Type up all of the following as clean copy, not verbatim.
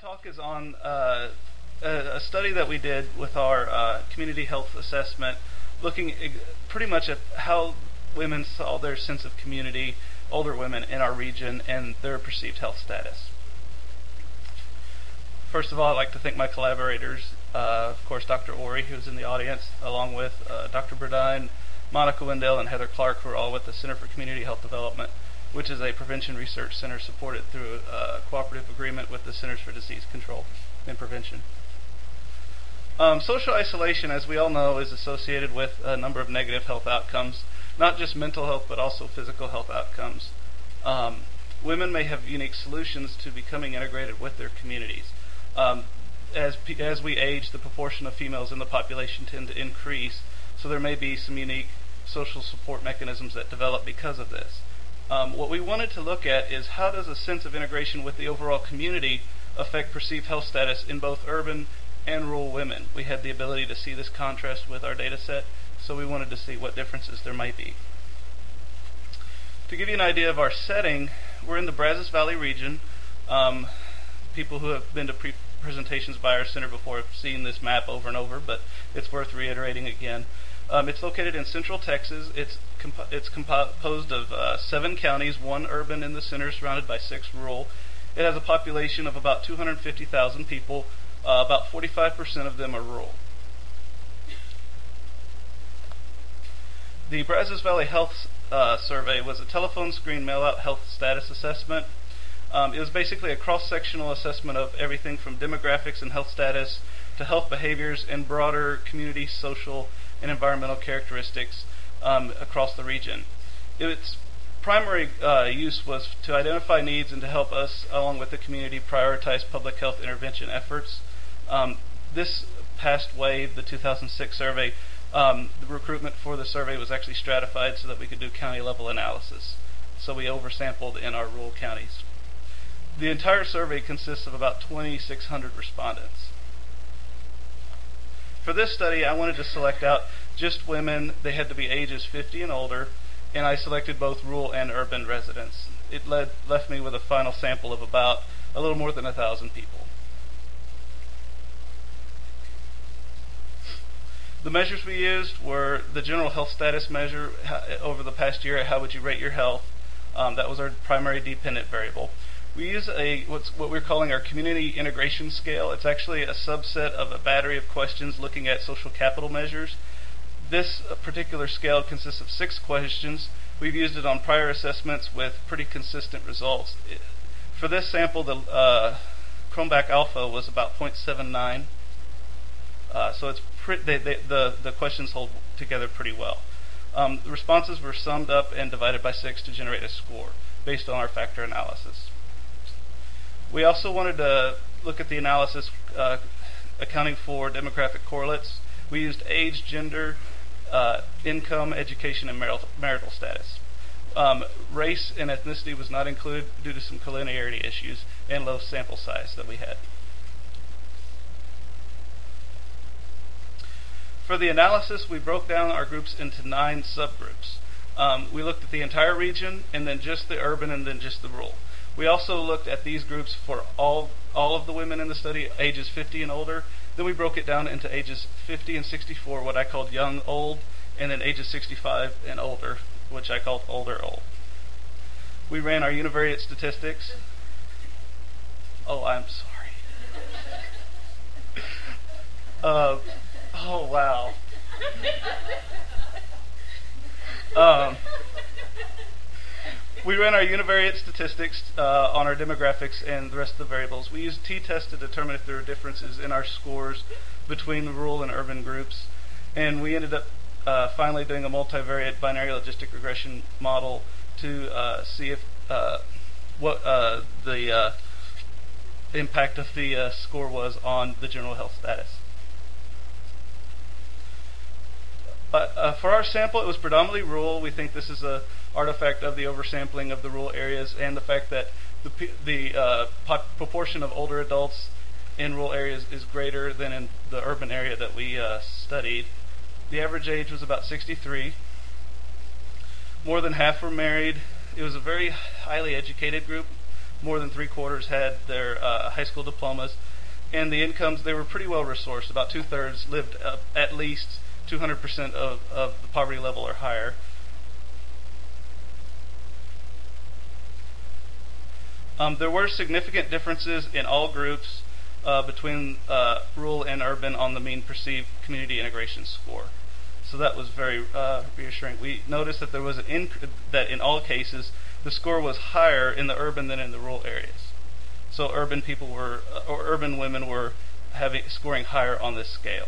talk is on a study that we did with our community health assessment, looking pretty much at how women saw their sense of community, older women in our region, and their perceived health status. First of all, I'd like to thank my collaborators, of course, Dr. Ori, who's in the audience, along with Dr. Burdine, Monica Wendell, and Heather Clark, who are all with the Center for Community Health Development, which is a prevention research center supported through a cooperative agreement with the Centers for Disease Control and Prevention. Social isolation, as we all know, is associated with a number of negative health outcomes, not just mental health, but also physical health outcomes. Women may have unique solutions to becoming integrated with their communities. As we age, the proportion of females in the population tend to increase, so there may be some unique social support mechanisms that develop because of this. What we wanted to look at is how does a sense of integration with the overall community affect perceived health status in both urban and rural women. We had the ability to see this contrast with our data set, so we wanted to see what differences there might be. To give you an idea of our setting, we're in the Brazos Valley region. People who have been to presentations by our center before have seen this map over and over, but it's worth reiterating again. It's located in central Texas. It's composed of 7 counties, 1 urban in the center, surrounded by 6 rural. It has a population of about 250,000 people. About 45% of them are rural. The Brazos Valley Health Survey was a telephone screen mail-out health status assessment. It was basically a cross-sectional assessment of everything from demographics and health status to health behaviors and broader community, social, and environmental characteristics across the region. Its primary use was to identify needs and to help us, along with the community, prioritize public health intervention efforts. This past wave, the 2006 survey, the recruitment for the survey was actually stratified so that we could do county-level analysis. So we oversampled in our rural counties. The entire survey consists of about 2,600 respondents. For this study, I wanted to select out just women. They had to be ages 50 and older, and I selected both rural and urban residents. It left me with a final sample of about a little more than 1,000 people. The measures we used were the general health status measure over the past year. How would you rate your health? That was our primary dependent variable. We use what we're calling our community integration scale. It's actually a subset of a battery of questions looking at social capital measures. This particular scale consists of 6 questions. We've used it on prior assessments with pretty consistent results. For this sample, the Cronbach alpha was about 0.79. So it's the questions hold together pretty well. The responses were summed up and divided by 6 to generate a score based on our factor analysis. We also wanted to look at the analysis accounting for demographic correlates. We used age, gender, income, education, and marital status. Race and ethnicity was not included due to some collinearity issues and low sample size that we had. For the analysis, we broke down our groups into 9 subgroups. We looked at the entire region, and then just the urban, and then just the rural. We also looked at these groups for all of the women in the study, ages 50 and older. Then we broke it down into ages 50 and 64, what I called young, old, and then ages 65 and older, which I called older, old. We ran our univariate statistics. Oh, I'm sorry. Oh, wow. We ran our univariate statistics on our demographics and the rest of the variables. We used t-tests to determine if there were differences in our scores between the rural and urban groups. And we ended up finally doing a multivariate binary logistic regression model to see if what the impact of the score was on the general health status. For our sample, it was predominantly rural. We think this is an artifact of the oversampling of the rural areas and the fact that the proportion of older adults in rural areas is greater than in the urban area that we studied. The average age was about 63. More than half were married. It was a very highly educated group. More than 3/4 had their high school diplomas. And the incomes, they were pretty well resourced. About 2/3 lived at least 200% of the poverty level or higher. There were significant differences in all groups between rural and urban on the mean perceived community integration score. So that was very reassuring. We noticed that there was that in all cases the score was higher in the urban than in the rural areas. So urban people were, or urban women were scoring higher on this scale.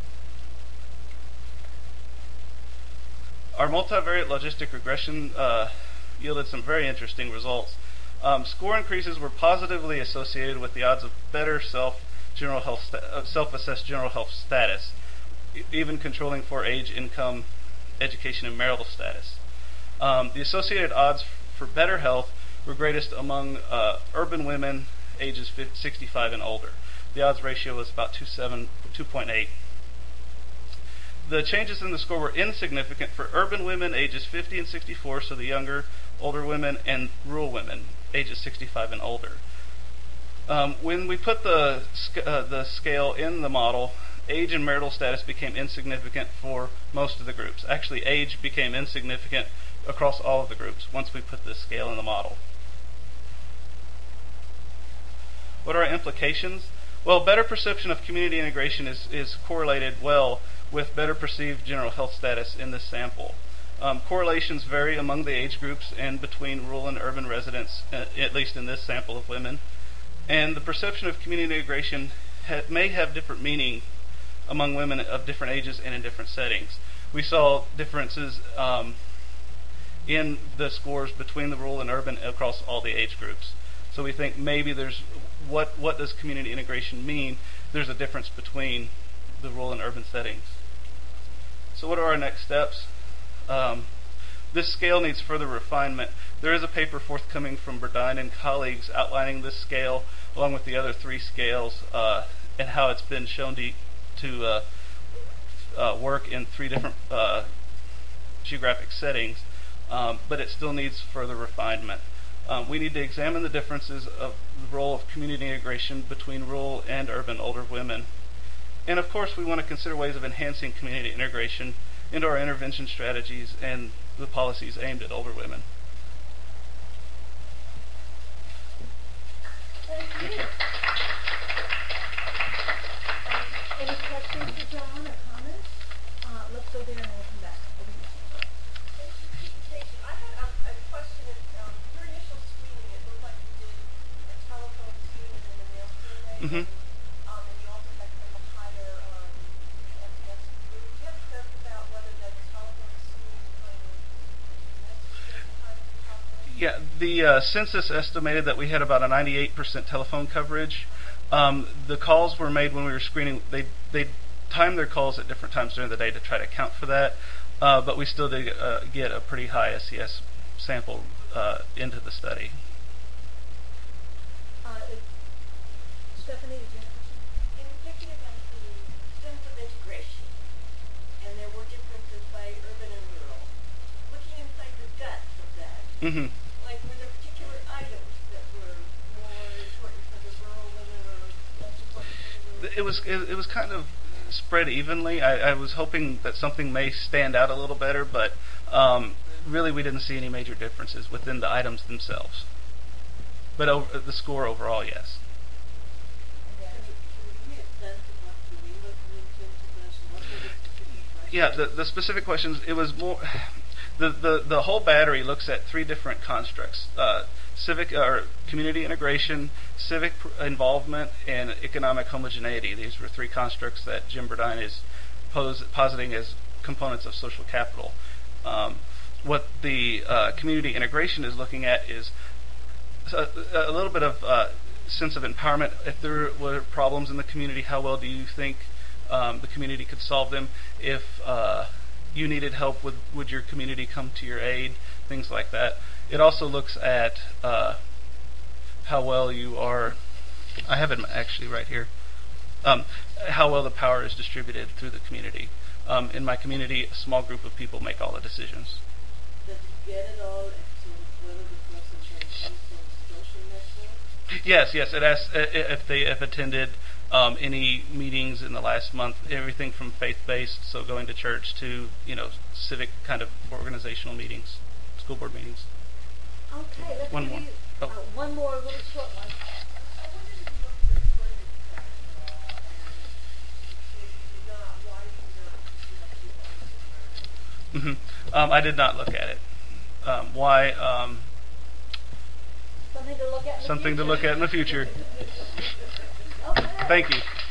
Our multivariate logistic regression yielded some very interesting results. Score increases were positively associated with the odds of better self-assessed general health status, even controlling for age, income, education, and marital status. The associated odds for better health were greatest among urban women ages 65 and older. The odds ratio was about 2.8. The changes in the score were insignificant for urban women ages 50 and 64, so the younger, older women, and rural women ages 65 and older. When we put the scale in the model, age and marital status became insignificant for most of the groups. Actually, age became insignificant across all of the groups once we put the scale in the model. What are our implications? Well, better perception of community integration is correlated well with better perceived general health status in this sample. Correlations vary among the age groups and between rural and urban residents, at least in this sample of women. And the perception of community integration may have different meaning among women of different ages and in different settings. We saw differences in the scores between the rural and urban across all the age groups. So we think maybe there's what does community integration mean? There's a difference between the rural and urban settings. So what are our next steps? This scale needs further refinement. There is a paper forthcoming from Burdine and colleagues outlining this scale along with the other three scales and how it's been shown to work in three different geographic settings, but it still needs further refinement. We need to examine the differences of the role of community integration between rural and urban older women. And of course, we want to consider ways of enhancing community integration into our intervention strategies and the policies aimed at older women. Thank you. Any questions for John or comments? Let's go there and we'll come back. I had a question. Your initial screening, it looked like you did a telephone screening and a mail survey. Mm-hmm. And you also had kind of a higher FPS group. Do you have a sense about whether that telephone screening kind of necessary kind of population? Yeah, the census estimated that we had about a 98% telephone coverage. The calls were made when we were screening. They timed their calls at different times during the day to try to account for that, but we still did get a pretty high SES sample into the study. Stephanie, did you have a question? In thinking about the sense of integration, and there were differences by urban and rural, looking inside the guts of that, Mm-hmm. like were there particular items that were more important for the rural women or less important for the rural? It was kind of spread evenly. I was hoping that something may stand out a little better, but really we didn't see any major differences within the items themselves. But the score overall, yes. Yeah, the specific questions, it was more, the whole battery looks at three different constructs, civic or community integration, civic involvement, and economic homogeneity. These were three constructs that Jim Burdine is positing as components of social capital. What the community integration is looking at is a little bit of sense of empowerment. If there were problems in the community, how well do you think the community could solve them? If you needed help, would your community come to your aid? Things like that. It also looks at how well you are. I have it actually right here. How well the power is distributed through the community. In my community, a small group of people make all the decisions. Does it get it all at sort of whether the person can use some social Yes, yes. It asks if they have attended any meetings in the last month. Everything from faith-based, so going to church, to civic kind of organizational meetings, school board meetings. Okay, let's One give more. you Oh. one more little short one. I wondered if you looked at further impact at all, and if you did not, why do you not pursue that I did not look at it. Why? Something to look at in the Something to future. look at in the future. Okay. Thank you.